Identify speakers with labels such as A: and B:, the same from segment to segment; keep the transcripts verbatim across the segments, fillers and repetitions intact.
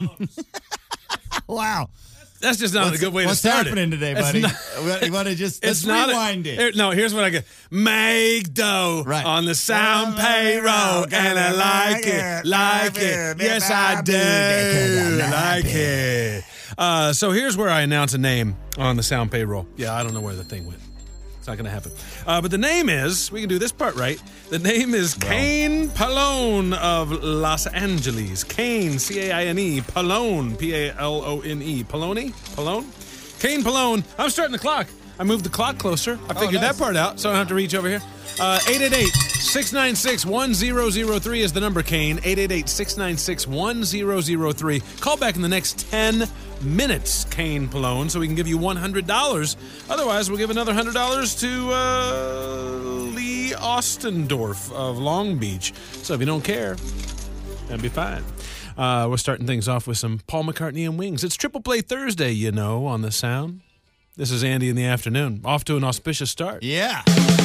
A: Wow.
B: That's just not
A: what's,
B: a good way to
A: what's
B: start it.
A: What's happening today,
B: It's
A: buddy?
B: not-
A: you want to just let's
B: It's not
A: rewind
B: a,
A: it.
B: here- No, here's what I get. Make dough
A: Right.
B: on the sound payroll, and I like it, like it. Yes, I do, like it. Uh, so here's where I announce a name on the sound payroll. Yeah, I don't know where the thing went. It's not going to happen. Uh, but the name is, we can do this part right. The name is well. Kane Pallone of Los Angeles. Kane, C A I N E, Pallone, P A L O N E. Pallone? Pallone? Kane Pallone. I'm starting the clock. I moved the clock closer. I figured oh, nice. that part out, so I don't have to reach over here. Uh, eight eight eight, six nine six, one zero zero three is the number, Kane. eight eight eight, six nine six, one zero zero three. Call back in the next ten minutes, Kane Pallone, so we can give you one hundred dollars. Otherwise, we'll give another one hundred dollars to uh, Lee Ostendorf of Long Beach. So if you don't care, that'd be fine. Uh, we're starting things off with some Paul McCartney and Wings. It's Triple Play Thursday, you know, on the sound. This is Andy in the afternoon. Off to an auspicious start.
A: Yeah.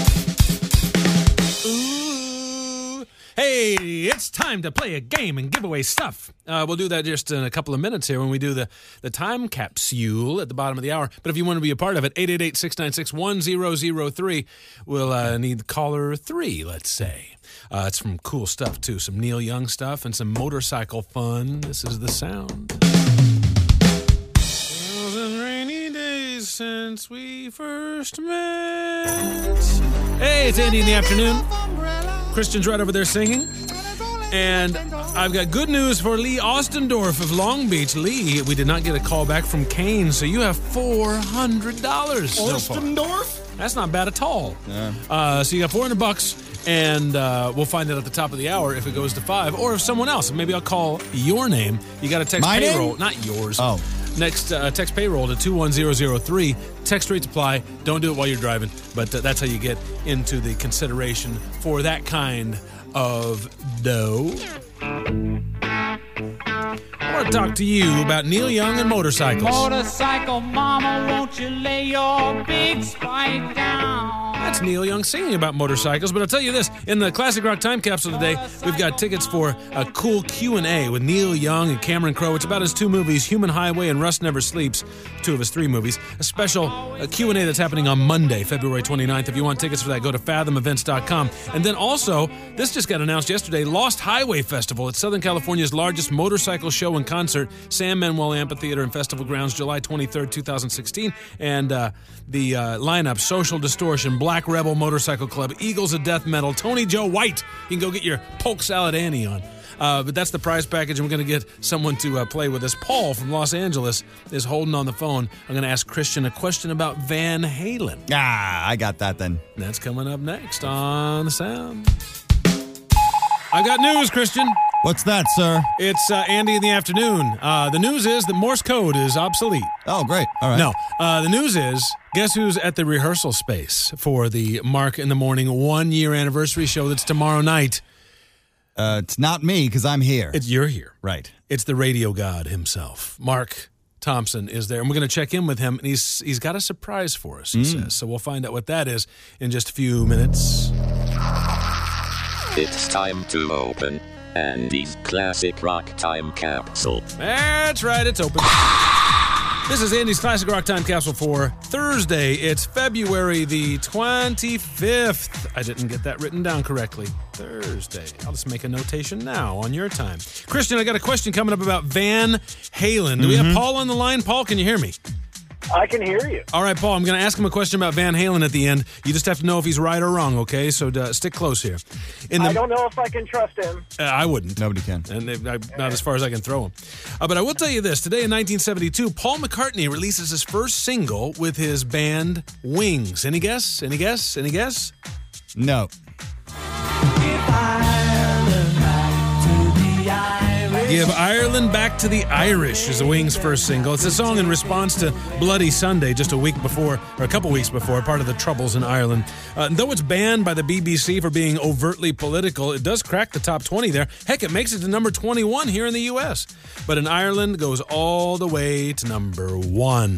B: Ooh. Hey, it's time to play a game and give away stuff. Uh, we'll do that just in a couple of minutes here when we do the, the time capsule at the bottom of the hour. But if you want to be a part of it, eight eight eight, six nine six, one zero zero three. We'll uh, need caller three, let's say. Uh, it's some cool stuff, too. Some Neil Young stuff and some motorcycle fun. This is the sound. Since we first met. Hey, it's Andy in the afternoon. Christian's right over there singing. And I've got good news for Lee Ostendorf of Long Beach. Lee, we did not get a call back from Kane, so you have four hundred dollars so far.
A: Ostendorf?
B: That's not bad at all.
A: Yeah.
B: Uh, so you got four hundred bucks, and uh, we'll find out at the top of the hour if it goes to five, or if someone else. Maybe I'll call your name. You got to text
A: My
B: payroll,
A: name?
B: not yours.
A: Oh.
B: Next, uh, text payroll to two one zero zero three. Text rates apply. Don't do it while you're driving, but uh, that's how you get into the consideration for that kind of dough. I want to talk to you about Neil Young and motorcycles.
C: Motorcycle mama, won't you lay your big spike down?
B: That's Neil Young singing about motorcycles, but I'll tell you this, in the Classic Rock Time Capsule today, we've got tickets for a cool Q and A with Neil Young and Cameron Crowe. It's about his two movies, Human Highway and Rust Never Sleeps, two of his three movies. A special uh, Q and A that's happening on Monday, February twenty-ninth. If you want tickets for that, go to fathom events dot com. And then also, this just got announced yesterday, Lost Highway Festival. It's Southern California's largest motorcycle show and concert, Sam Manuel Amphitheater and Festival Grounds, July twenty-third, twenty sixteen. And uh, the uh, lineup, Social Distortion, Black Rebel Motorcycle Club, Eagles of Death Metal, Tony Joe White. You can go get your Polk Salad Annie on. Uh, but that's the prize package, and we're going to get someone to uh, play with us. Paul from Los Angeles is holding on the phone. I'm going to ask Christian a question about Van Halen.
A: Ah, I got that then.
B: That's coming up next on The Sound. I've got news, Christian.
A: What's that, sir?
B: It's uh, Andy in the afternoon. Uh, the news is that Morse code is obsolete.
A: Oh, great. All right.
B: No. Uh, the news is, guess who's at the rehearsal space for the Mark in the Morning one-year anniversary show that's tomorrow night?
A: Uh, it's not me, because I'm here.
B: It's You're here.
A: Right.
B: It's the radio god himself. Mark Thompson is there, and we're going to check in with him, and he's he's got a surprise for us, he mm. says. So we'll find out what that is in just a few minutes.
D: It's time to open Andy's Classic Rock Time Capsule.
B: That's right, it's open. This is Andy's Classic Rock Time Capsule for Thursday. It's February the twenty-fifth. I didn't get that written down correctly. Thursday. I'll just make a notation now on your time. Christian, I got a question coming up about Van Halen. Do mm-hmm. we have Paul on the line? Paul, can you hear me?
E: I can hear you.
B: All right, Paul, I'm going to ask him a question about Van Halen at the end. You just have to know if he's right or wrong, okay? So uh, stick close here.
E: In the, I don't know if I can trust him.
B: Uh, I wouldn't.
A: Nobody can.
B: And they, I, not as far as I can throw him. Uh, but I will tell you this. Today in nineteen seventy-two, Paul McCartney releases his first single with his band Wings. Any guess? Any guess? Any guess?
A: No.
B: Give Ireland Back to the Irish is the Wings' first single. It's a song in response to Bloody Sunday just a week before, or a couple weeks before, part of the Troubles in Ireland. Uh, though it's banned by the B B C for being overtly political, it does crack the top twenty there. Heck, it makes it to number twenty-one here in the U S. But in Ireland, it goes all the way to number one.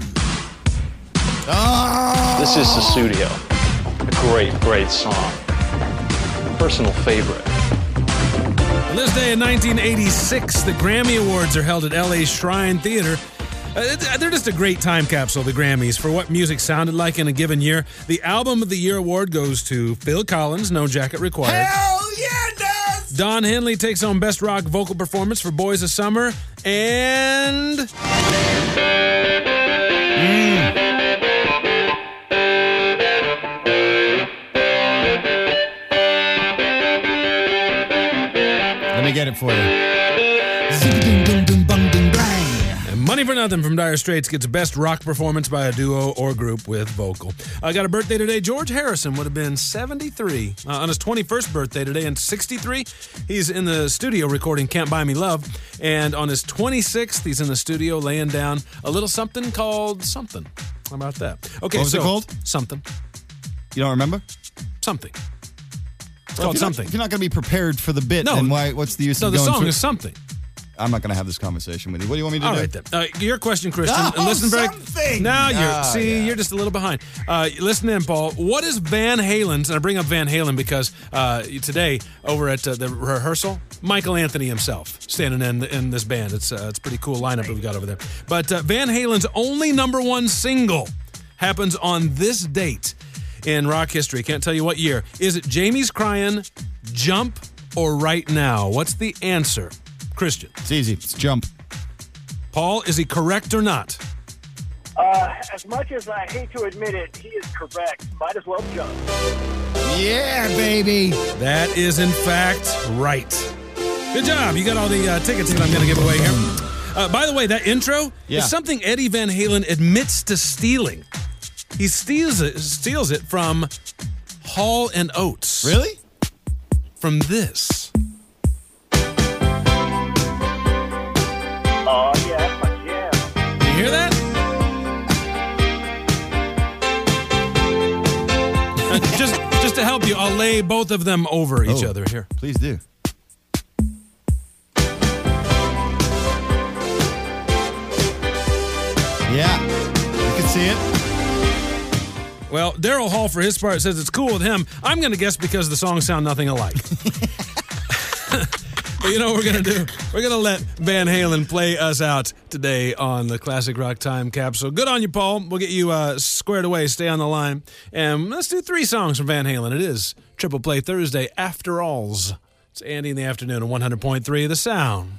A: Oh!
F: This is Sussudio. A great, great song. Personal favorite.
B: On this day in nineteen eighty-six, the Grammy Awards are held at L A's Shrine Theater. Uh, they're just a great time capsule, the Grammys, for what music sounded like in a given year. The Album of the Year award goes to Phil Collins, No Jacket Required.
F: Hell yeah, it does!
B: Don Henley takes home Best Rock Vocal Performance for Boys of Summer. And... Mm.
A: Let me get it for you.
B: Money for Nothing from Dire Straits gets Best Rock Performance by a Duo or Group with Vocal. I got a birthday today. George Harrison would have been seventy-three. Uh, on his twenty-first birthday today, and sixty-three, he's in the studio recording Can't Buy Me Love. And on his twenty-sixth, he's in the studio laying down a little something called Something. How about that? Okay,
A: what was
B: so,
A: it called?
B: Something.
A: You don't remember?
B: Something. It's
A: Well,
B: called
A: if you're
B: Something.
A: Not, if you're not going to be prepared for the bit,
B: No.
A: then why? What's the use
B: No,
A: of
B: the
A: going
B: song
A: through?
B: is Something.
A: I'm not going to have this conversation with you. What do you want me to
B: All
A: do?
B: right, then. Uh, your question, Christian.
F: Oh,
B: and listen very.
F: Something.
B: Now you're
A: Ah,
B: see,
A: yeah.
B: you're just a little behind. Uh, listen in, Paul. What is Van Halen's? And I bring up Van Halen because uh, today over at uh, the rehearsal, Michael Anthony himself standing in in this band. It's uh, it's a pretty cool lineup that we've got over there. But uh, Van Halen's only number one single happens on this date in rock history. Can't tell you what year. Is it Jamie's Crying, Jump, or Right Now? What's the answer, Christian?
A: It's easy. It's Jump.
B: Paul, is he correct or not?
E: Uh, as much as I hate to admit it, he is correct. Might as well jump.
A: Yeah, baby.
B: That is, in fact, right. Good job. You got all the uh, tickets that I'm going to give away here. Uh, by the way, that intro
A: Yeah.
B: is something Eddie Van Halen admits to stealing. He steals it, steals it from Hall and Oates.
A: Really?
B: From this.
E: Oh, yeah, that's my jam.
B: You hear that? Uh, just, just to help you, I'll lay both of them over each
A: Oh.
B: other here.
A: Please do. Yeah. You can see it.
B: Well, Daryl Hall, for his part, says it's cool with him. I'm going to guess because the songs sound nothing alike. But you know what we're going to do? We're going to let Van Halen play us out today on the Classic Rock Time Capsule. Good on you, Paul. We'll get you uh, squared away. Stay on the line. And let's do three songs from Van Halen. It is Triple Play Thursday, After Alls. It's Andy in the afternoon on one hundred point three The Sound.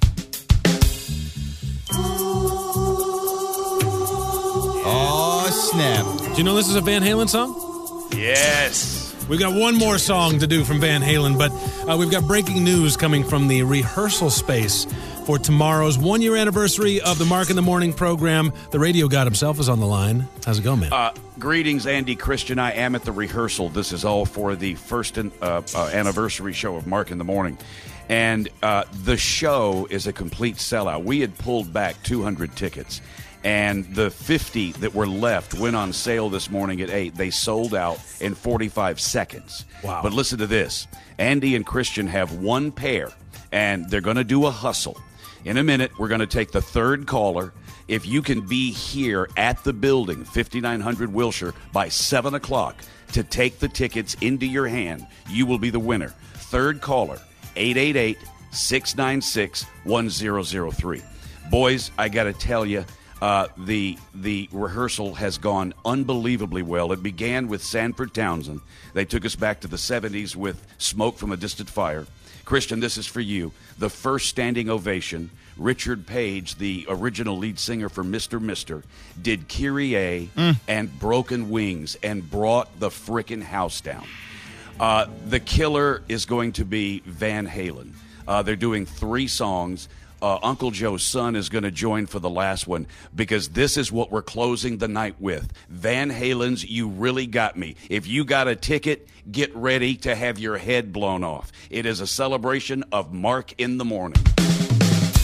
A: Oh, snap.
B: Do you know this is a Van Halen song?
F: Yes.
B: We've got one more song to do from Van Halen, but uh, we've got breaking news coming from the rehearsal space for tomorrow's one-year anniversary of the Mark in the Morning program. The radio god himself is on the line. How's it going, man?
G: Uh, greetings, Andy Christian. I am at the rehearsal. This is all for the first uh, uh, anniversary show of Mark in the Morning. And uh, the show is a complete sellout. We had pulled back two hundred tickets. And the fifty that were left went on sale this morning at eight. They sold out in forty-five seconds.
B: Wow.
G: But listen to this. Andy and Christian have one pair, and they're going to do a hustle. In a minute, we're going to take the third caller. If you can be here at the building, fifty-nine hundred Wilshire, by seven o'clock to take the tickets into your hand, you will be the winner. Third caller, eight eight eight, six nine six, one zero zero three. Boys, I got to tell you, Uh, the the rehearsal has gone unbelievably well. It began with Sanford Townsend. They took us back to the seventies with Smoke from a Distant Fire. Christian, this is for you. The first standing ovation. Richard Page, the original lead singer for Mister Mister, did Kyrie mm. and Broken Wings and brought the frickin' house down. Uh, the killer is going to be Van Halen. Uh, they're doing three songs. Uh, Uncle Joe's son is going to join for the last one because this is what we're closing the night with. Van Halen's You Really Got Me. If you got a ticket, get ready to have your head blown off. It is a celebration of Mark in the Morning.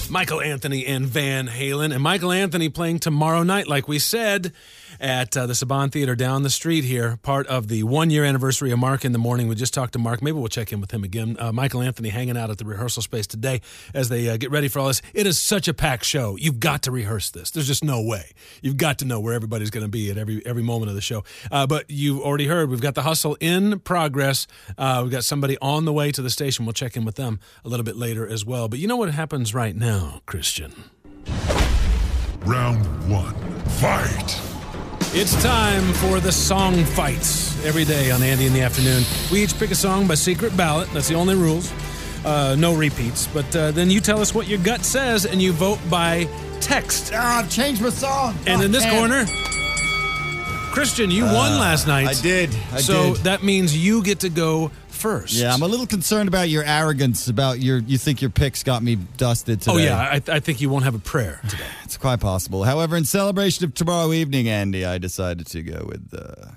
B: Michael Anthony and Van Halen. And Michael Anthony playing tomorrow night, like we said, at uh, the Saban Theater down the street here, part of the one-year anniversary of Mark in the Morning. We just talked to Mark. Maybe we'll check in with him again. Uh, Michael Anthony hanging out at the rehearsal space today as they uh, get ready for all this. It is such a packed show. You've got to rehearse this. There's just no way. You've got to know where everybody's going to be at every every moment of the show. Uh, but you've already heard, we've got the hustle in progress. Uh, we've got somebody on the way to the station. We'll check in with them a little bit later as well. But you know what happens right now, Christian?
H: Round one, fight.
B: It's time for the song fights every day on Andy in the Afternoon. We each pick a song by secret ballot. That's the only rules. Uh, no repeats. But uh, then you tell us what your gut says, and you vote by text.
A: Oh, I've changed my song.
B: And
A: oh,
B: in this
A: man.
B: corner, Christian, you uh, won last night.
A: I did. I
B: so
A: did.
B: that means you get to go first.
A: Yeah, I'm a little concerned about your arrogance, about your, you think your picks got me dusted today.
B: Oh, yeah, I, I think you won't have a prayer today.
A: It's quite possible. However, in celebration of tomorrow evening, Andy, I decided to go with uh,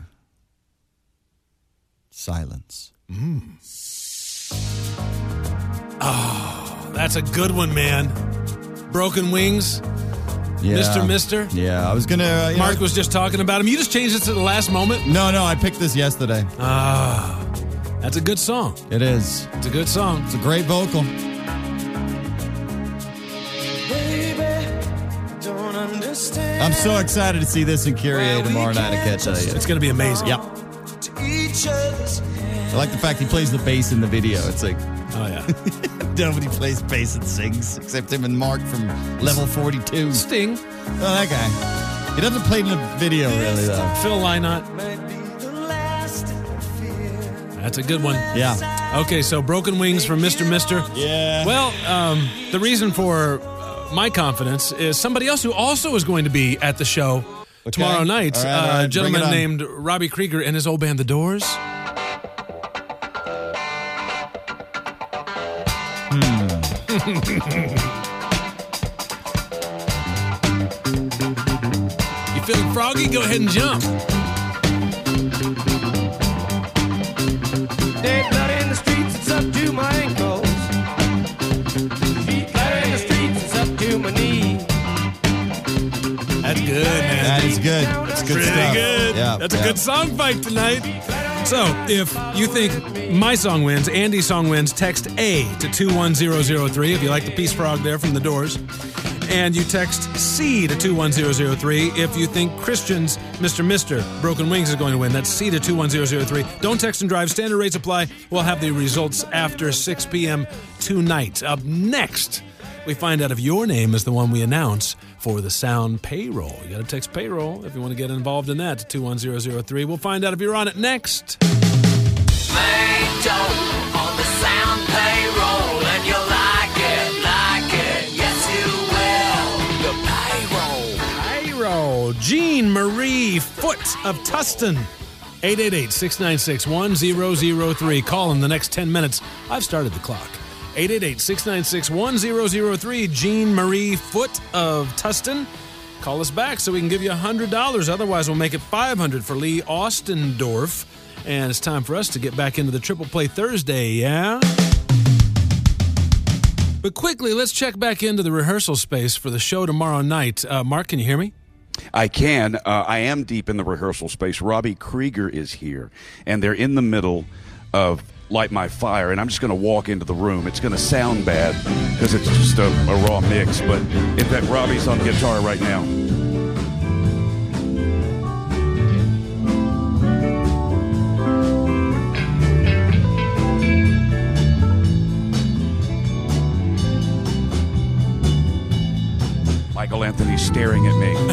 A: silence.
B: Mm. Oh, that's a good one, man. Broken Wings,
A: Yeah.
B: Mister Mister.
A: Yeah, I was going to... Uh,
B: Mark
A: know,
B: was just talking about him. You just changed it to the last moment?
A: No, no, I picked this yesterday.
B: Ah, that's a good song.
A: It is.
B: It's a good song.
A: It's a great vocal. I'm so excited to see this in Curie tomorrow night. I can't tell you.
B: It's going to be amazing.
A: Yep. I like the fact he plays the bass in the video. It's like,
B: oh yeah,
A: nobody plays bass and sings except him and Mark from Level forty-two.
B: Sting.
A: Oh, that guy. He doesn't play in the video really though.
B: Phil Lynott. That's a good one.
A: Yeah.
B: Okay, so Broken Wings from Mister Mister.
A: Yeah.
B: Well, um, the reason for my confidence is somebody else who also is going to be at the show
A: okay.
B: tomorrow night.
A: All right,
B: uh,
A: all right.
B: A gentleman
A: Bring it on.
B: named Robbie Krieger and his old band, The Doors. You feeling froggy? Go ahead and jump.
F: Dead blood in the streets, it's up to my ankles. Feet blood in the streets, it's up to my knees.
B: That's good, man.
A: That is good. That's good
B: Pretty
A: stuff.
B: good.
A: Yeah,
B: That's
A: yeah.
B: a good song fight tonight. So, if you think my song wins, Andy's song wins, text A to two one zero zero three if you like the Peace Frog there from The Doors. And you text C to two one zero zero three if you think Christian's Mister Mister Broken Wings is going to win. That's C to two one zero zero three. Don't text and drive. Standard rates apply. We'll have the results after six p.m. tonight. Up next, we find out if your name is the one we announce for the Sound Payroll. You got to text payroll if you want to get involved in that to two one zero zero three. We'll find out if you're on it next.
I: Main Joe on the Sound Payroll, and you'll like it, like it, yes you will. The Payroll.
B: Payroll. Jean Marie Foot of Tustin. eight eight eight, six nine six, one zero zero three. Call in the next ten minutes. I've started the clock. eight eight eight, six nine six, one zero zero three. Jean Marie Foot of Tustin. Call us back so we can give you one hundred dollars. Otherwise, we'll make it five hundred dollars for Lee Ostendorf. And it's time for us to get back into the Triple Play Thursday, yeah? But quickly, let's check back into the rehearsal space for the show tomorrow night. Uh, Mark, can you hear me?
G: I can. Uh, I am deep in the rehearsal space. Robbie Krieger is here, and they're in the middle of Light My Fire, and I'm just going to walk into the room. It's going to sound bad because it's just a, a raw mix, but in fact, Robbie's on guitar right now. Michael Anthony's staring at me.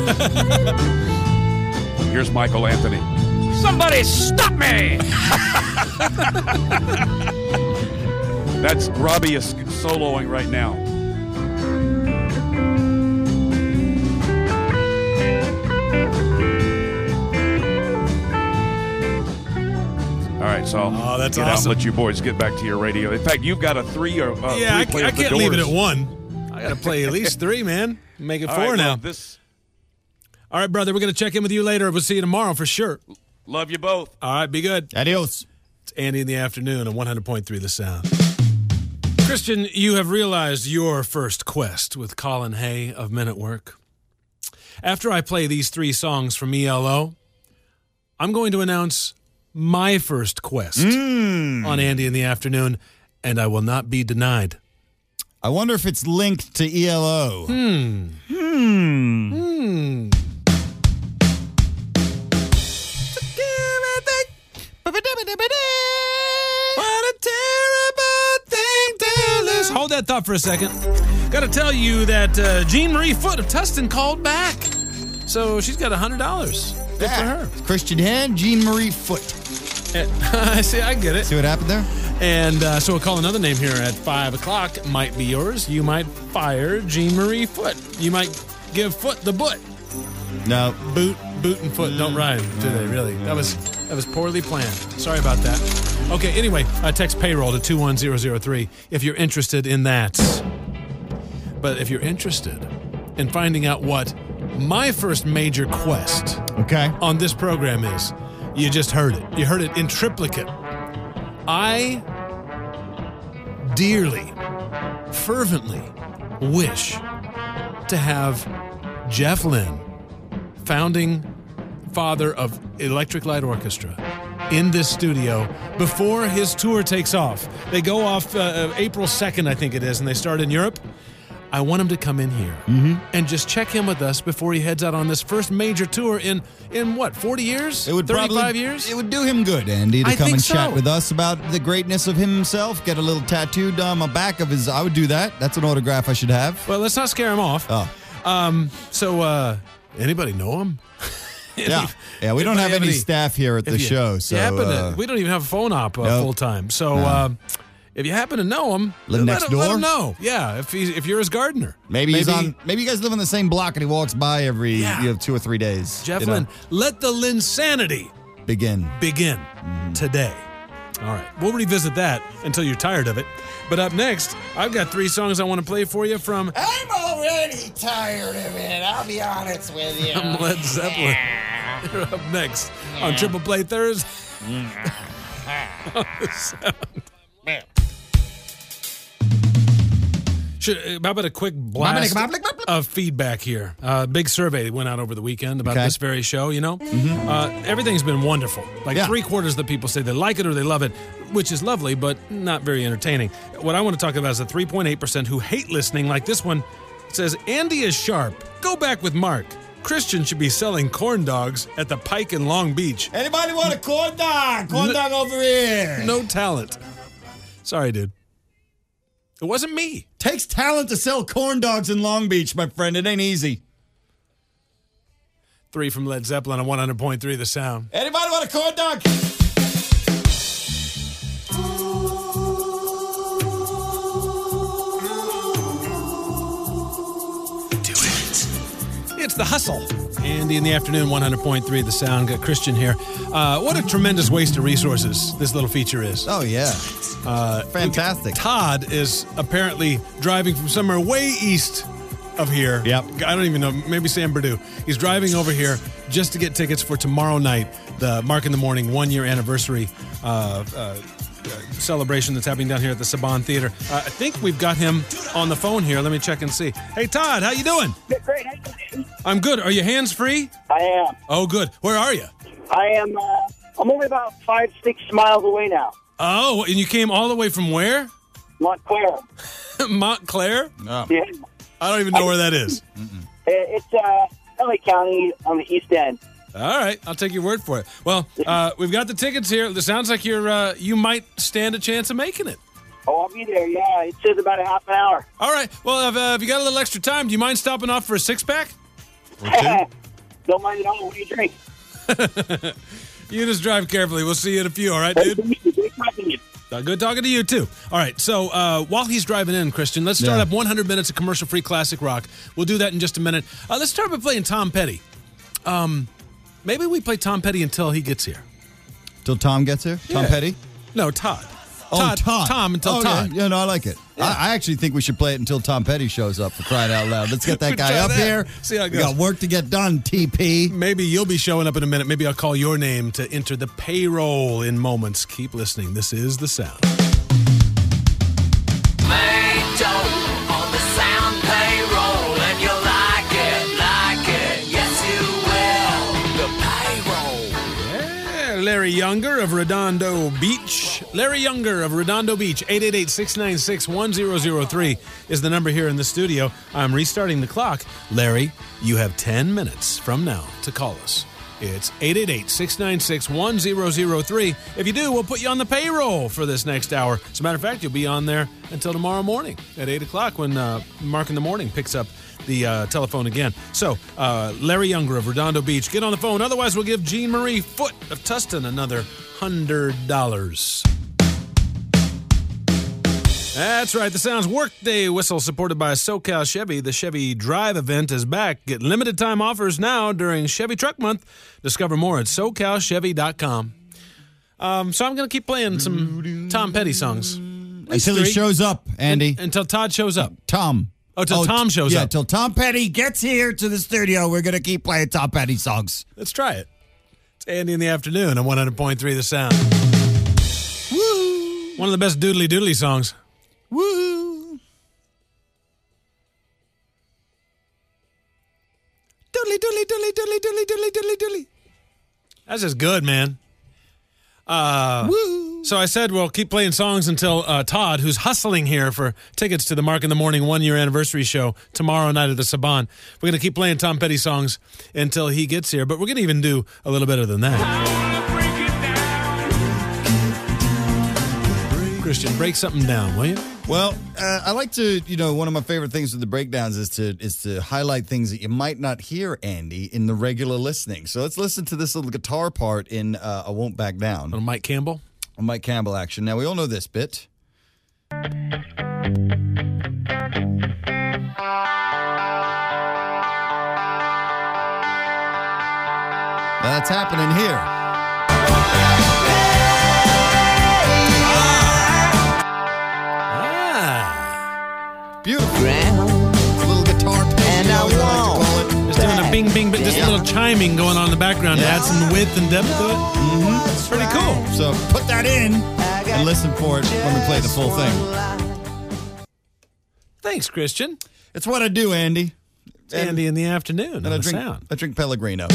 G: Here's Michael Anthony.
F: Somebody stop me!
G: That's Robbie is soloing right now. All right, so I'll
B: Oh, that's
G: get out and
B: awesome.
G: let you boys get back to your radio. In fact, you've got a three or uh,
B: yeah, I,
G: three play
B: I
G: of the
B: can't leave it
G: Doors.
B: at one. I got to play at least three, man. Make it
G: All
B: four
G: right,
B: now.
G: well, this
B: All right, brother, we're going to check in with you later. We'll see you tomorrow for sure.
G: love you both.
B: All right, be good.
A: Adios.
B: It's Andy in the Afternoon on one hundred point three The Sound. Christian, you have realized your first quest with Colin Hay of Men at Work. After I play these three songs from E L O, I'm going to announce my first quest
A: Mm.
B: on Andy in the Afternoon, and I will not be denied.
A: I wonder if it's linked to E L O.
B: Hmm.
A: Hmm.
B: Hmm. What a terrible thing to lose. Hold that thought for a second. Got to tell you that uh, Jean Marie Foote of Tustin called back. So she's got one hundred dollars. Good for her.
A: Christian Hand, Jean Marie Foote.
B: I see, I get it.
A: See what happened there?
B: And uh, so we'll call another name here at five o'clock. It might be yours. You might fire Jean Marie Foote. You might give Foot the boot.
A: No.
B: Boot, boot and foot don't rhyme, do they, really? That was that was poorly planned. Sorry about that. Okay, anyway, uh, text payroll to two one zero zero three if you're interested in that. But if you're interested in finding out what my first major quest
A: okay.
B: on this program is, you just heard it. You heard it in triplicate. I dearly, fervently wish to have Jeff Lynne, founding father of Electric Light Orchestra, in this studio before his tour takes off. They go off uh, April second, I think it is, and they start in Europe. I want him to come in here
A: mm-hmm.
B: and just check in with us before he heads out on this first major tour in, in what, forty years?
A: It would
B: thirty-five
A: probably,
B: years?
A: It would do him good, Andy, to
B: I
A: come
B: think
A: and
B: so.
A: chat with us about the greatness of him himself, get a little tattooed on my back of his... I would do that. That's an autograph I should have.
B: Well, let's not scare him off.
A: Oh.
B: Um, so, uh, anybody know him?
A: Yeah. Yeah, we don't have any
B: any-
A: staff here at the
B: If you-
A: show,
B: if
A: so...
B: you happen to-
A: uh,
B: we don't even have a phone op uh,
A: nope.
B: full time. So,
A: No.
B: uh, if you happen to know him,
A: Live
B: let,
A: next
B: him, let
A: door?
B: him know. Yeah, if he's, if you're his gardener.
A: Maybe, he's on. Maybe you guys live on the same block and he walks by every
B: Yeah.
A: you know, two or three days.
B: Jeff
A: you know?
B: Lynne, let the Linsanity
A: Begin.
B: begin today. All right, we'll revisit that until you're tired of it. But up next, I've got three songs I want to play for you from
J: I'm already tired of it. I'll be honest with you.
B: from Led Zeppelin. You're up next on Triple Play Thursday. On the sound. Should, how about a quick blast of feedback here? Uh, big survey went out over the weekend about
A: Okay.
B: this very show, you know? Uh, everything's been wonderful. Like
A: Yeah.
B: three quarters of the people say they like it or they love it, which is lovely, but not very entertaining. What I want to talk about is the three point eight percent who hate listening, like this one. It says, Andy is sharp. Go back with Mark. Christian should be selling corn dogs at the Pike in Long Beach.
A: Anybody want a corn dog? Corn
B: No-
A: dog over here.
B: No talent. Sorry, dude. It wasn't me.
A: Takes talent to sell corn dogs in Long Beach, my friend. It ain't easy.
B: Three from Led Zeppelin on one hundred point three The Sound.
A: Anybody want a corn dog?
B: Do it. It's The Hustle. Andy in the Afternoon, one hundred point three The Sound. Got Christian here. Uh, what a tremendous waste of resources this little feature is.
A: Oh, yeah.
B: Uh,
A: Fantastic.
B: Todd is apparently driving from somewhere way east of here.
A: Yep.
B: I don't even know. Maybe San Berdue. He's driving over here just to get tickets for tomorrow night, the Mark in the Morning one-year anniversary uh, uh, celebration that's happening down here at the Saban Theater. Uh, I think we've got him on the phone here. Let me check and see. Hey, Todd, how you doing?
E: Great. How you doing?
B: I'm good. Are you hands-free?
E: I am.
B: Oh, good. Where are you?
E: I am. Uh, I'm only about five, six miles away now.
B: Oh, and you came all the way from where?
E: Montclair.
B: Montclair?
A: Oh.
E: Yeah.
B: I don't even know where that is.
E: It's uh, L A County on the east end.
B: All right, I'll take your word for it. Well, uh, we've got the tickets here. It sounds like you're uh, you might stand a chance of making it.
E: Oh, I'll be there. Yeah, it says about a half an hour.
B: All right. Well, if, uh, if you got a little extra time, do you mind stopping off for a six pack?
E: Don't mind at all. What do you drink?
B: You just drive carefully. We'll see you in a few. All right, dude.
E: Great talking to you.
B: Uh, good talking to you too. All right. So uh, while he's driving in, Christian, let's start
A: Yeah.
B: up one hundred minutes of commercial-free classic rock. We'll do that in just a minute. Uh, let's start by playing Tom Petty. Um, maybe we play Tom Petty until he gets here.
A: Till Tom gets here? Tom
B: Yeah.
A: Petty?
B: No, Todd.
A: Oh,
B: Todd,
A: Todd.
B: Tom until
A: oh,
B: Todd.
A: Yeah. yeah, no, I like it. I, I actually think we should play it until Tom Petty shows up, for crying out loud. Let's get that
B: We
A: guy
B: try
A: up
B: that.
A: here.
B: See how it
A: We
B: goes.
A: got work to get done, T P.
B: Maybe you'll be showing up in a minute. Maybe I'll call your name to enter the payroll in moments. Keep listening. This is The Sound.
I: Man,
B: Younger of Redondo Beach. Larry Younger of Redondo Beach. eight eight eight, six nine six, one zero zero three is the number here in the studio. I'm restarting the clock. Larry, you have ten minutes from now to call us. It's eight eight eight, six nine six, one zero zero three. If you do, we'll put you on the payroll for this next hour. As a matter of fact, you'll be on there until tomorrow morning at eight o'clock when uh, Mark in the Morning picks up the uh, telephone again. So, uh, Larry Younger of Redondo Beach, get on the phone. Otherwise, we'll give Jean Marie Foot of Tustin another one hundred dollars. That's right. The Sounds Workday Whistle, supported by SoCal Chevy. The Chevy Drive event is back. Get limited time offers now during Chevy Truck Month. Discover more at so cal chevy dot com. Um, so I'm going to keep playing some Tom Petty songs.
A: Until he shows up, Andy.
B: Un- until Todd shows up.
A: Tom.
B: Oh, till
A: oh,
B: Tom shows
A: yeah,
B: up.
A: till Tom Petty gets here to the studio. We're going to keep playing Tom Petty songs.
B: Let's try it. It's Andy in the Afternoon on one hundred point three The Sound.
A: Woo!
B: One of the best doodly doodly songs.
A: Woo! Doodly, doodly, doodly, doodly, doodly, doodly, doodly, doodly.
B: That's just good, man. Uh,
A: Woo!
B: So I said, well, keep playing songs until uh, Todd, who's hustling here for tickets to the Mark in the Morning one-year anniversary show tomorrow night at the Saban. We're going to keep playing Tom Petty songs until he gets here, but we're going to even do a little better than that. Christian, break something down, will you?
A: Well, uh, I like to, you know, one of my favorite things with the breakdowns is to is to highlight things that you might not hear, Andy, in the regular listening. So let's listen to this little guitar part in uh, I Won't Back Down.
B: On Mike Campbell?
A: On Mike Campbell action. Now, we all know this bit. That's happening here. Beautiful. A little guitar pitch, and I won't.
B: Just doing a bing, bing, bing, just a little chiming going on in the background to add some width and depth to it.
A: Mm-hmm.
B: It's pretty cool.
A: So put that in and listen for it when we play the full thing.
B: Thanks, Christian.
A: It's what I do, Andy.
B: It's Andy in the Afternoon
A: and
B: on
A: I
B: the
A: drink,
B: Sound.
A: I drink Pellegrino.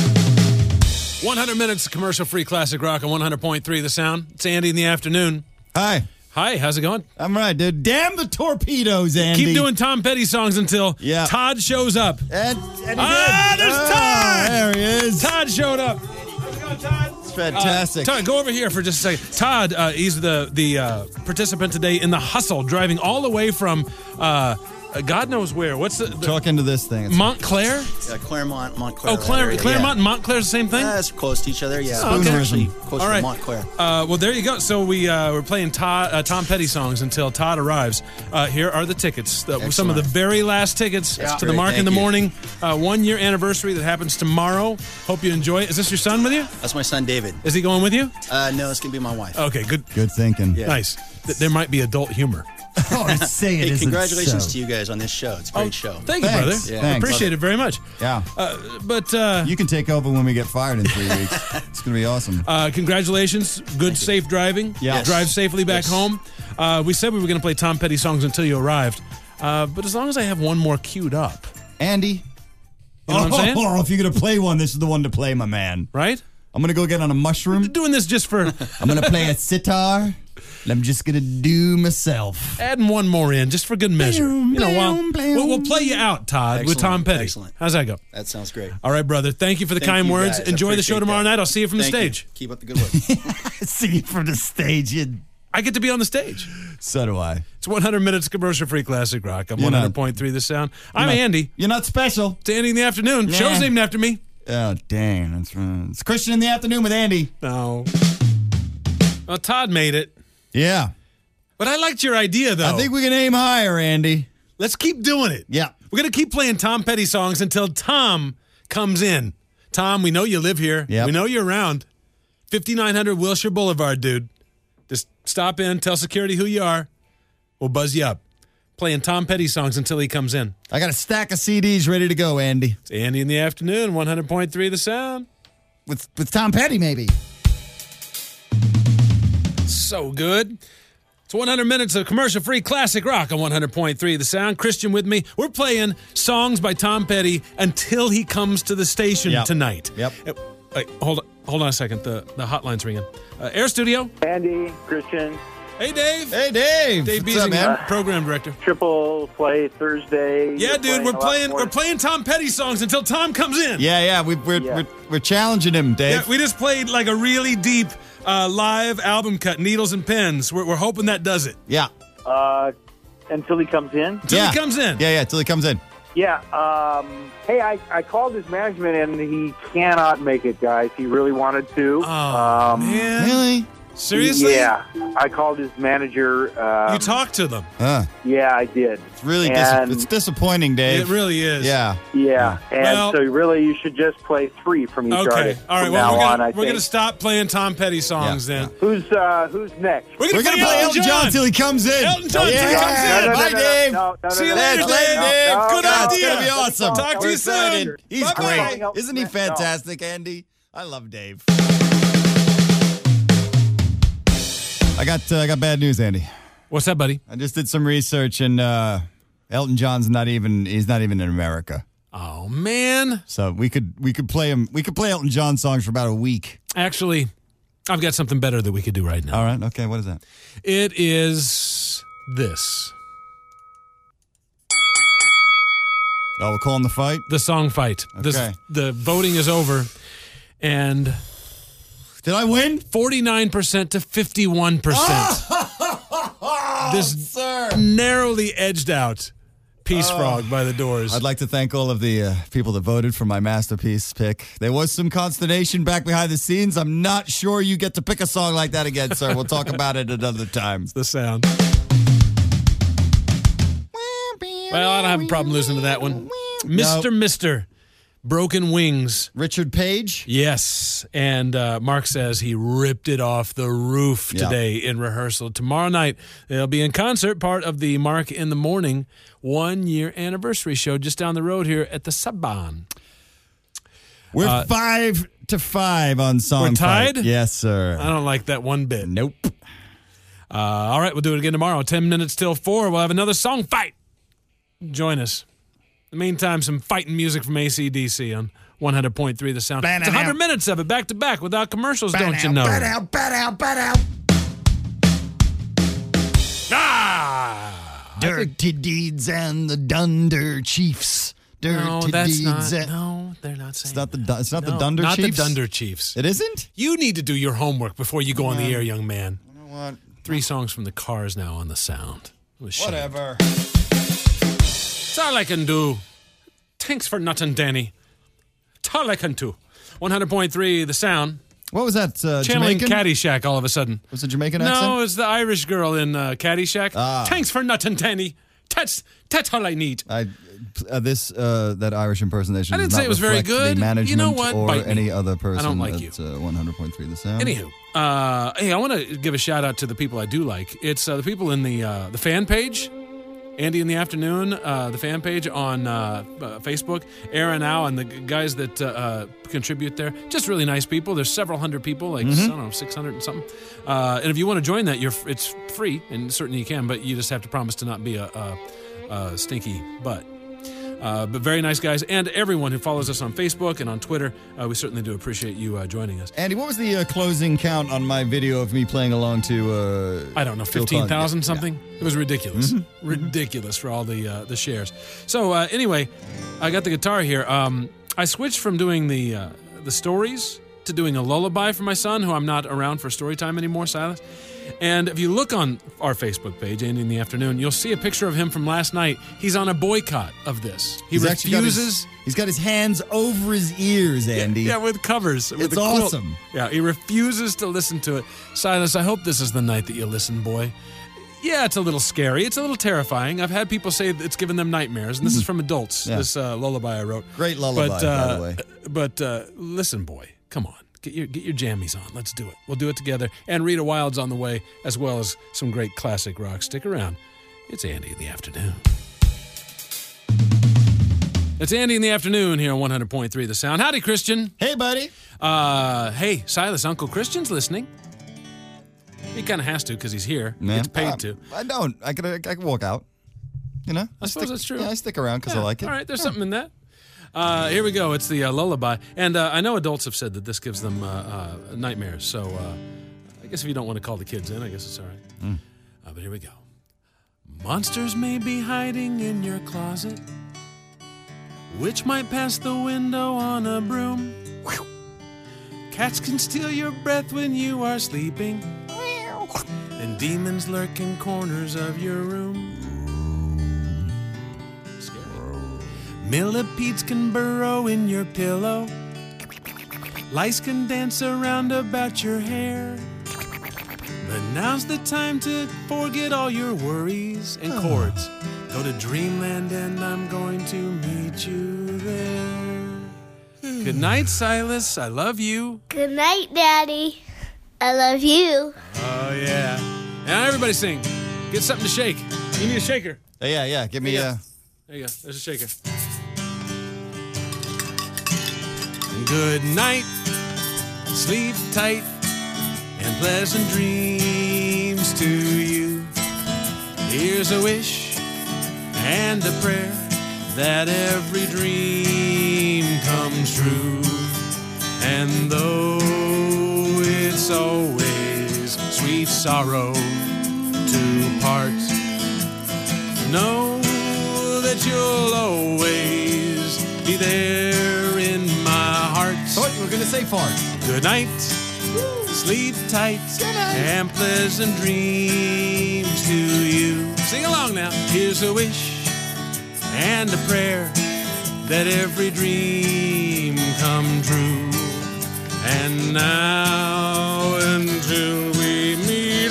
B: one hundred minutes of commercial-free classic rock on one hundred point three The Sound. It's Andy in the Afternoon.
A: Hi.
B: Hi, how's it going?
A: I'm right, dude. Damn the torpedoes, Andy.
B: Keep doing Tom Petty songs until
A: yeah.
B: Todd shows up.
A: And, and
B: ah, there's
A: oh,
B: Todd!
A: There he is.
B: Todd showed up. How's it going, Todd?
A: It's fantastic.
B: Uh, Todd, go over here for just a second. Todd, uh, he's the, the uh, participant today in the hustle, driving all the way from uh, God knows where. What's the... the
A: Talk into this thing. It's
B: Montclair?
K: Yeah, Claremont, Montclair.
B: Oh, Claire, Claremont
K: yeah.
B: and Montclair's the same thing?
K: Yeah, it's close to each other, yeah.
B: Oh, okay.
K: Actually, close
B: all right.
K: to Montclair.
B: Uh, well, there you go. So we, uh, we're playing Todd, uh, Tom Petty songs until Todd arrives. Uh, here are the tickets. The, some of the very last tickets
K: That's
B: to
K: great.
B: the Mark
K: Thank
B: in the
K: you.
B: Morning uh, one-year anniversary that happens tomorrow. Hope you enjoy it. Is this your son with you?
K: That's my son, David.
B: Is he going with you?
K: Uh, no, it's going to be my wife.
B: Okay, good.
A: Good thinking.
K: Yeah.
B: Nice. Th- There might be adult humor.
A: Oh, I'd say it
K: hey,
A: isn't
K: congratulations
A: so.
K: to you guys on this show. It's a great
B: Oh,
K: show.
B: Thank you,
A: Thanks.
B: brother.
K: Yeah.
A: Thanks.
B: Appreciate it very much.
A: Yeah.
B: Uh, but uh,
A: You can take over when we get fired in three weeks. It's going to be awesome.
B: uh, congratulations. Good, safe driving.
A: Yes.
B: Drive safely back
K: Yes.
B: home. Uh, we said we were going to play Tom Petty songs until you arrived. Uh, but as long as I have one more queued up.
A: Andy.
B: You know what I'm saying?
A: Oh, if you're going to play one, this is the one to play, my man.
B: Right?
A: I'm going to go get on a mushroom.
B: Doing this just for
A: I'm going to play a sitar. And I'm just going to do myself.
B: adding one more in, just for good measure.
A: Blam,
B: You know, while,
A: blam, blam.
B: we'll, we'll play you out, Todd, with
K: Excellent,
B: Tom Petty.
K: excellent.
B: How's that go?
K: That sounds great.
B: All right, brother. Thank you for the
K: Thank
B: kind
K: you
B: words.
K: guys. I
B: Enjoy the show
K: appreciate
B: tomorrow
K: that.
B: night. I'll see you from the
K: Thank you.
B: stage.
K: Keep up the good work.
A: See you from the stage. You...
B: I get to be on the stage.
A: So do I.
B: It's one hundred minutes commercial-free classic rock. I'm
A: You're
B: one
A: not-
B: hundred point three The Sound. I'm
A: not-
B: Andy.
A: You're not special.
B: It's Andy in the Afternoon.
A: Nah.
B: Show's named after me.
A: Oh, dang. That's right. It's Christian in the Afternoon with Andy.
B: No. Well, Todd made it.
A: Yeah.
B: But I liked your idea, though.
A: I think we can aim higher, Andy.
B: Let's keep doing it.
A: Yeah.
B: We're going to keep playing Tom Petty songs until Tom comes in. Tom, we know you live here.
A: Yep.
B: We know you're around. fifty-nine hundred Wilshire Boulevard, dude. Just stop in, tell security who you are. We'll buzz you up. Playing Tom Petty songs until he comes in.
A: I got a stack of C Ds ready to go, Andy.
B: It's Andy in the Afternoon, one hundred point three The Sound.
A: With with Tom Petty, maybe.
B: So good. It's one hundred minutes of commercial-free classic rock on one hundred point three The Sound. Christian with me. We're playing songs by Tom Petty until he comes to the station
A: Yep.
B: tonight.
A: Yep.
B: Uh, Wait, hold on, hold on a second. The the hotline's ringing. Uh, Air Studio.
E: Andy, Christian.
B: Hey, Dave.
A: Hey, Dave.
B: Dave
A: What's up,
B: Beasing,
A: man?
B: program director.
E: Triple play Thursday.
B: Yeah,
E: You're
B: dude, we're
E: a lot
B: playing
E: more-
B: we're playing Tom Petty songs until Tom comes in.
A: Yeah, yeah. We, we're,
E: Yeah.
A: we're we're challenging him, Dave.
B: Yeah, we just played like a really deep uh, live album cut, Needles and Pens. We're, we're hoping that does it.
A: yeah.
E: Uh, until he comes in.
B: Until
A: yeah.
B: he comes in.
A: Yeah, yeah. Until he comes in.
E: Yeah. Um, hey, I, I called his management and he cannot make it, guys. He really wanted to.
B: Oh,
E: um,
B: man.
A: Really?
B: Seriously?
E: Yeah. I called his manager. Um,
B: You talked to them.
A: Huh.
E: Yeah, I did.
A: It's really dis-
E: And-
A: it's disappointing, Dave.
B: It really is.
A: Yeah.
E: Yeah. And
B: Well-
E: so really you should just play three from each
B: Okay.
E: artist
B: All right.
E: from
B: Well,
E: now
B: we're
E: on,
B: gonna
E: I
B: we're
E: think.
B: gonna stop playing Tom Petty songs
A: Yeah.
B: then.
E: Who's, uh, who's next?
B: We're gonna,
A: We're gonna play Elton John until he comes in.
B: Elton John till he
A: yeah.
B: comes in.
E: No, no,
A: Bye,
E: no, no,
A: Dave.
E: no, no,
B: See you
E: no,
B: later,
E: no,
A: That's
B: Dave.
A: late,
E: no,
A: Dave.
E: no,
B: Good
E: no,
A: God,
B: idea.
A: It's gonna be awesome.
B: Talk to
E: We're
B: you soon.
E: excited.
A: He's
E: Bye-bye.
A: great. Isn't he
E: No.
A: fantastic, Andy? I love Dave. I got uh, I got bad news, Andy.
B: What's that, buddy?
A: I just did some research, and uh, Elton John's not even he's not even in America.
B: Oh man.
A: So we could we could play him. We could play Elton John songs for about a week.
B: Actually, I've got something better that we could do right now.
A: All right. Okay. What is that?
B: It is this.
A: Oh, we're calling the fight.
B: The song fight. This,
A: Okay.
B: the voting is over, and
A: Did I win?
B: forty-nine percent to fifty-one percent. This
A: Sir.
B: narrowly edged out Peace Frog by the Doors.
A: I'd like to thank all of the uh, people that voted for my masterpiece pick. There was some consternation back behind the scenes. I'm not sure you get to pick a song like that again, sir. We'll talk about it another time.
B: the sound. Well, I don't have a problem losing to that one. Mister Mister Broken Wings.
A: Richard Page?
B: Yes. And uh, Mark says he ripped it off the roof
A: Yeah.
B: today in rehearsal. Tomorrow night, they'll be in concert, part of the Mark in the Morning one-year anniversary show just down the road here at the Saban.
A: We're
B: Uh,
A: five to five on song
B: We're
A: fight.
B: tied?
A: Yes, sir.
B: I don't like that one bit.
A: Nope.
B: Uh, all right, we'll do it again tomorrow. Ten minutes till four. We'll have another song fight. Join us. In the meantime, some fighting music from A C D C on one hundred point three The Sound. It's one hundred minutes of it back to back without commercials, don't you know?
J: Bat out, bat out, bat out.
B: Ah!
A: Dirty Deeds and the Dunder Chiefs. Dirty
B: No, that's
A: Deeds.
B: not.
A: and-
B: No, they're not saying
A: It's not the
B: that.
A: Dun- it's not the
B: No,
A: Dunder
B: not
A: Chiefs?
B: the Dunder Chiefs.
A: It isn't?
B: You need to do your homework before you go on the air, young man.
A: You know what?
B: Three songs from the Cars now on the Sound. It was shame.
A: Whatever.
B: It's all I can do. Thanks for nothing, Danny. It's all I can do. one hundred point three The Sound.
A: What was that? Uh,
B: Channeling
A: Jamaican?
B: Caddyshack all of a sudden.
A: Was it Jamaican
B: No,
A: accent?
B: it's the Irish girl in uh, Caddyshack.
A: Ah.
B: Thanks for nothing, Danny. That's that's all I need.
A: I, uh, this uh, that Irish impersonation.
B: I didn't
A: does
B: say
A: not
B: it was very
A: reflect
B: good.
A: The management
B: You know what?
A: or
B: Bite me.
A: any other person.
B: I don't like
A: at, Uh, one hundred point three The Sound.
B: Anywho, uh, hey, I want to give a shout out to the people I do like. It's uh, the people in the uh, the fan page, Andy in the Afternoon, uh, the fan page on uh, uh, Facebook, Aaron Al, and the g- guys that uh, uh, contribute there. Just really nice people. There's several hundred people, like
A: Mm-hmm.
B: I don't know, six hundred and something. Uh, and if you want to join that, you're f- it's free, and certainly you can. But you just have to promise to not be a, a, a stinky butt. Uh, but very nice guys, and everyone who follows us on Facebook and on Twitter. Uh, we certainly do appreciate you uh, joining us.
A: Andy, what was the uh, closing count on my video of me playing along to? Uh,
B: I don't know,
A: Phil
B: fifteen thousand
A: Collins?
B: something. It was ridiculous,
A: Mm-hmm.
B: ridiculous for all the uh, the shares. So uh, anyway, I got the guitar here. Um, I switched from doing the uh, the stories to doing a lullaby for my son, who I'm not around for story time anymore, Silas. And if you look on our Facebook page, Andy in the Afternoon, you'll see a picture of him from last night. He's on a boycott of this. He
A: He's actually got his-
B: refuses.
A: he's got his hands over his ears, Andy.
B: Yeah, with covers. With
A: It's
B: a quilt.
A: awesome.
B: Yeah, he refuses to listen to it. Silas, I hope this is the night that you listen, boy. Yeah, it's a little scary. It's a little terrifying. I've had people say that it's given them nightmares, and this is from adults,
A: Yeah.
B: this uh, lullaby I wrote.
A: Great lullaby,
B: but,
A: by
B: uh,
A: the way.
B: But uh, listen, boy, come on. Get your get your jammies on. Let's do it. We'll do it together. And Rita Wild's on the way, as well as some great classic rock. Stick around. It's Andy in the Afternoon. It's Andy in the Afternoon here on one hundred point three The Sound. Howdy, Christian.
A: Hey, buddy.
B: Uh, hey, Silas, Uncle Christian's listening. He kind of has to because he's here. He gets paid
A: Uh,
B: to.
A: I don't. I could. I could walk out. You know.
B: I suppose
A: stick,
B: that's true.
A: Yeah, I stick around because
B: Yeah,
A: I like it.
B: All right, there's
A: Yeah.
B: something in that. Uh, here we go. It's the uh, lullaby. And uh, I know adults have said that this gives them uh, uh, nightmares. So uh, I guess if you don't want to call the kids in, I guess it's all right.
A: Mm.
B: Uh, but here we go. Monsters may be hiding in your closet, which might pass the window on a broom. Cats can steal your breath when you are sleeping, and demons lurk in corners of your room. Scary. Millipedes can burrow in your pillow. Lice can dance around about your hair. But now's the time to forget all your worries and chords. Go to dreamland and I'm going to meet you there. Good night, Silas. I love you.
L: Good night, Daddy. I love you.
B: Oh, yeah. Now everybody sing. Get something to shake. You need a shaker.
A: Uh, yeah, yeah. Give me
B: There you
A: a...
B: go. There you go. There's a shaker. Good night. Sleep tight. And pleasant dreams to you. Here's a wish and a prayer that every dream comes true. And though it's always sweet sorrow to part, know that you'll always be there in my heart.
A: Oh, we're going to say fart.
B: Good night. Sleep tight and pleasant dreams to you. Sing along now. Here's a wish and a prayer that every dream come true. And now until we meet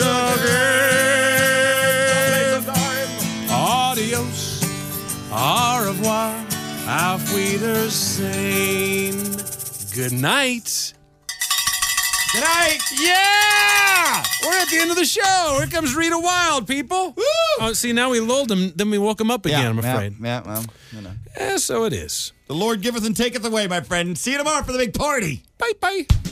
B: again, adios, au revoir, auf Wiedersehen. Good night.
A: Good night.
B: Yeah! We're at the end of the show. Here comes Rita Wild, people. Woo! Oh, see, now we lulled him, then we woke him up again,
A: yeah,
B: I'm afraid.
A: Yeah, yeah, well, you know.
B: Yeah, so it is.
A: The Lord giveth and taketh away, my friend. See you tomorrow for the big party.
B: Bye-bye.